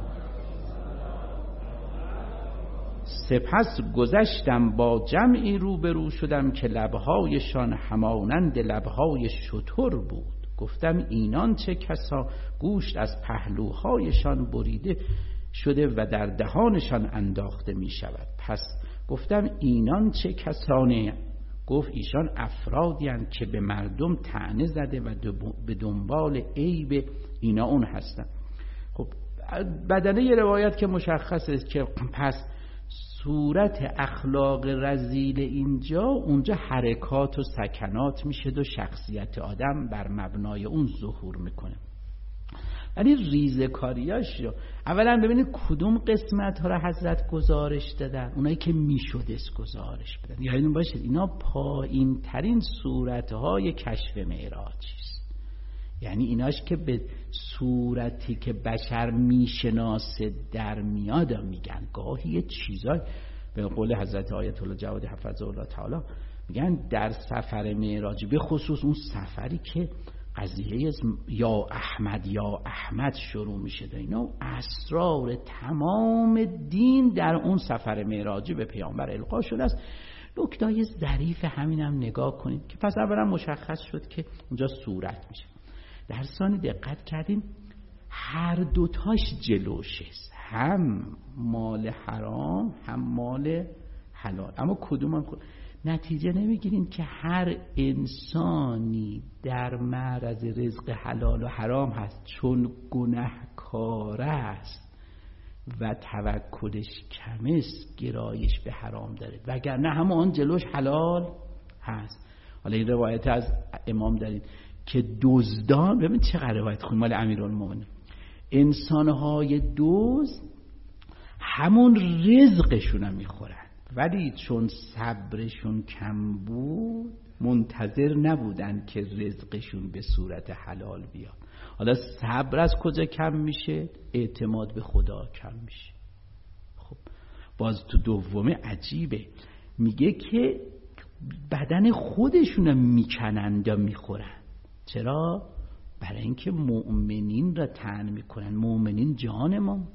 سپس گذشتم با جمعی روبرو شدم که لبهایشان همانند لبهای شتر بود. گفتم اینان چه کسا؟ گوشت از پهلوهایشان بریده شده و در دهانشان انداخته می شود. پس گفتم اینان چه کسانه؟ گفت ایشان افرادی هستند که به مردم طعنه زده و به دنبال عیب اینا اون هستن. خب بدنه یه روایت که مشخص است که پس صورت اخلاق رذیل اینجا اونجا حرکات و سکنات میشه و شخصیت آدم بر مبنای اون ظهور میکنه. ولی ریزکاریاش رو اولا ببینید کدوم قسمت ها را حضرت گزارش دادن، اونایی که میشدست گزارش بدن. یعنی باشید اینا پایین ترین صورت های کشف معراجی است. یعنی ایناش که به صورتی که بشر میشناسه در میاد میگن. گاهی یه چیزای به قول حضرت آیت الله جوادی حفظه الله تعالی میگن در سفر معراجی، به خصوص اون سفری که قضیه یا احمد شروع میشه، اینا اسرار تمام دین در اون سفر معراجی به پیامبر القا شده است. نکتای ظریف همینم نگاه کنید که پس اولا مشخص شد که اونجا صورت میشه. در ثانی دقت کردیم هر دوتاش جلوش است، هم مال حرام هم مال حلال. اما کدوم هم نتیجه نمیگیرین که هر انسانی در معرض رزق حلال و حرام هست، چون گناهکار است و توکلش کم است گرایش به حرام داره، وگرنه همون جلوش حلال هست. حالا این روایت از امام داریم که دزدان، ببین چقدر روایت خون مال امیرالمومنین، انسانهای دزد همون رزقشون هم میخورن، ولی چون صبرشون کم بود منتظر نبودن که رزقشون به صورت حلال بیاد. حالا صبر از کجا کم میشه؟ اعتماد به خدا کم میشه. خب باز تو دومه عجیبه، میگه که بدن خودشون میکنند یا میخورن. چرا؟ برای اینکه مؤمنین را طعن میکنن. مؤمنین جان ما.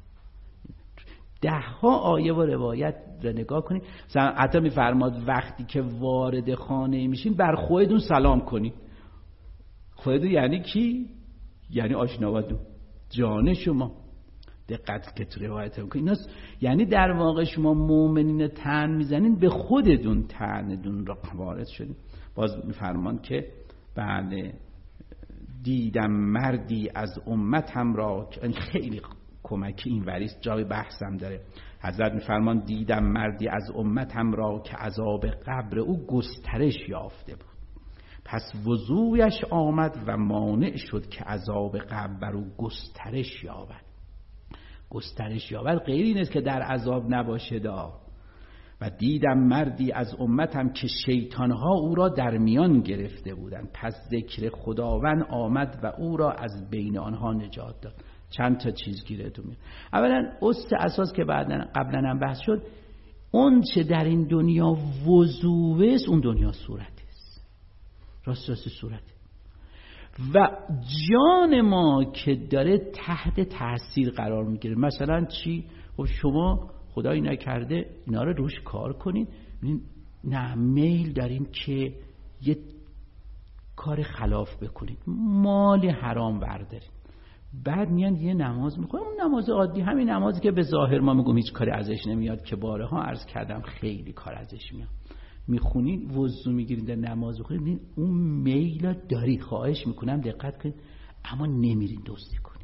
10 آیه و روایت را نگاه کنید، حتی میفرماد وقتی که وارد خانه میشین بر خودتون سلام کنید. خودتون یعنی کی؟ یعنی آشناواتون، جان شما. دقت که تو روایت میکنید یعنی در واقع شما مؤمنین طعن میزنین، به خودتون طعنتون را وارد شدین. باز میفرمان که بله دیدم مردی از امتم را، خیلی کمکی این وریست، جای بحثم داره. حضرت میفرمان دیدم مردی از امتم را که عذاب قبر او گسترش یافته بود، پس وضوعش آمد و مانع شد که عذاب قبر بر او گسترش یابد. گسترش یابد غیری نیست که در عذاب نباشه دا. و دیدم مردی از امتم که شیطانها او را در میان گرفته بودند، پس ذکر خداوند آمد و او را از بین آنها نجات داد. چند تا چیز گیرتون میاد. اولا اساس که قبلا هم بحث شد، اون چه در این دنیا وضوعه است اون دنیا صورت است. راست صورت. و جان ما که داره تحت تاثیر قرار میگیره. مثلا چی؟ خب شما خدایی نکرده اینا رو روش کار کنید، نه میل داریم که یه کار خلاف بکنید، مال حرام بردارید، بعد میان یه نماز میخونن، اون نماز عادی، همین نمازی که به ظاهر ما میگم هیچ کاری ازش نمیاد، که بارها عرض کردم خیلی کار ازش میاد، میخونید وضو میگیرید نماز بخونید، اون میل دارید، خواهش میکنم دقت کنید، اما نمیرین دزدی کنید.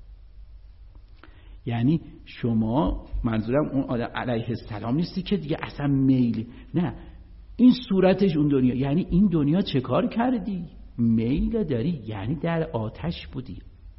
یعنی شما، منظورم اون آدم علیه السلام نیستی که دیگه اصلا میلی، نه، این صورتش اون دنیا. یعنی این دنیا چه کار کردی؟ میل داری، یعنی در آتش بودی،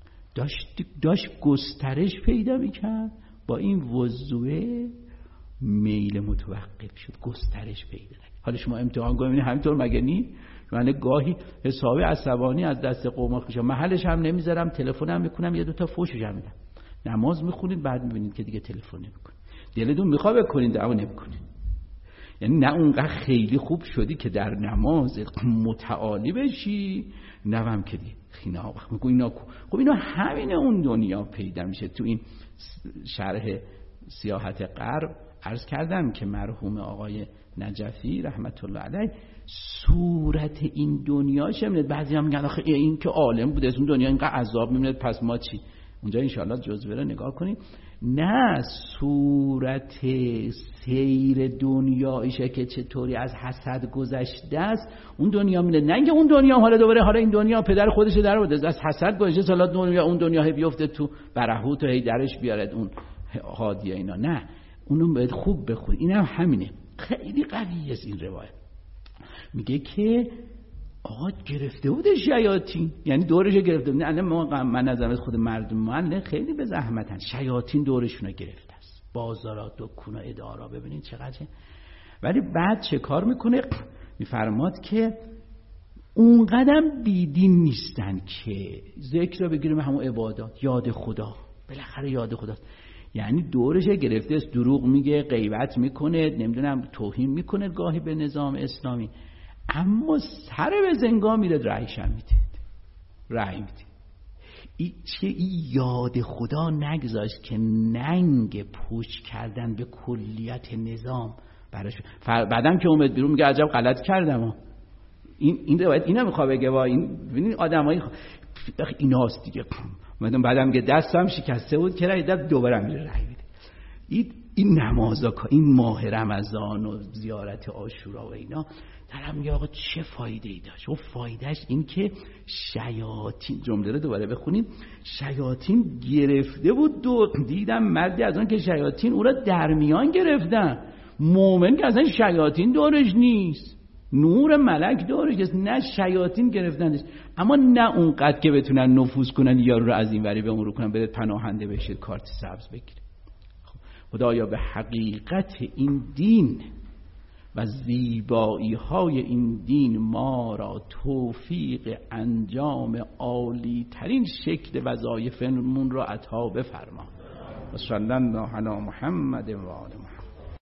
داشت گسترش پیدا میکرد، با این وضوعه میل متوقف شد، گسترش پیدا کرد. حالا شما امتحان کنید همینطور مگه نی؟ من گاهی حسابی عصبانی از دست قوم میشم، محلش هم نمیذارم، تلفنم میکنم، یه 2 تا فوشش هم میدم. نماز میخونید بعد میبینید که دیگه تلفن نمیکنید، دلتون میخواد بکنید اما نمیکنید. یعنی نه اونقدر خیلی خوب شدی که در نماز متعالی بشی، نه هم که دیگه خینا میگو اینا. خب اینا همین اون دنیا پیدا میشه. تو این شرح سیاحت غرب عرض کردم که مرحوم آقای نجفی رحمت الله علیه صورت این دنیا شمونه. بعضی هم میگن آخه این که عالم بوده، از اون دنیا اینقدر عذاب میمونه، پس ما چی؟ اونجا انشاءالله جزوه رو نگاه کنیم. نه، صورت سیر دنیایشه که چطوری از حسد گذشته است، اون دنیا میده. نه اینکه اون دنیا حالا دوباره حالا این دنیا پدر خودش در آورده از حسد گذشته، سالا دنیا اون دنیا بیفته تو برهوت و هی درش بیارد اون هادیه اینا. نه، اونو باید خوب بخونید. اینم همینه، خیلی قویه است این روایت. میگه که آقا گرفته بوده شیاطین، یعنی دورش گرفته بود. نه من نظرم خود مردم محله خیلی به زحمتن، شیاطین دورشون رو گرفته است، بازارا، دکونا، ادارا، ببینید چقدر. ولی بعد چه کار میکنه؟ میفرماد که اون قدم بیدین نیستن که ذکر رو بگیریم، همون عبادات، یاد خدا، بالاخره یاد خداست. یعنی دورش گرفته است، دروغ میگه، غیبت میکنه، نمیدونم توهین میکنه گاهی به نظام اسلامی، اما سر به زنگاه میره رأیش هم میده، رأی میده. این یاد خدا نگذاشت که ننگ پوچ کردن به کلیت نظام براش. بعدم که اومد بیرون میگه عجب غلط کردم. این روایت اینا میخواد بگه وا این ببینید آدمای ایناست دیگه. بعدم که دستم شکسته بود که رأی داد، دوباره میره رأی میده. این نمازا، این ماه رمضان و زیارت عاشورا و اینا دارم میگه آقا چه فایده ای داشت؟ و فایدهش این که شیاطین، جمله رو دوباره بخونیم، شیاطین گرفته بود. دیدم مردی از اون که شیاطین او را در میان گرفتن. مومن که اصلا شیاطین دورش نیست، نور ملک دورش است، نه شیاطین گرفتنش. اما نه اونقدر که بتونن نفوذ کنن یارو رو از این وری به اون رو کنن، بره پناهنده بشه، کارت سبز بگیره. خدایا به حقیقت این دین و زیبایی های این دین ما را توفیق انجام عالی ترین شکل وظایفمون را عطا بفرما. و صلی الله علی محمد و آل محمد.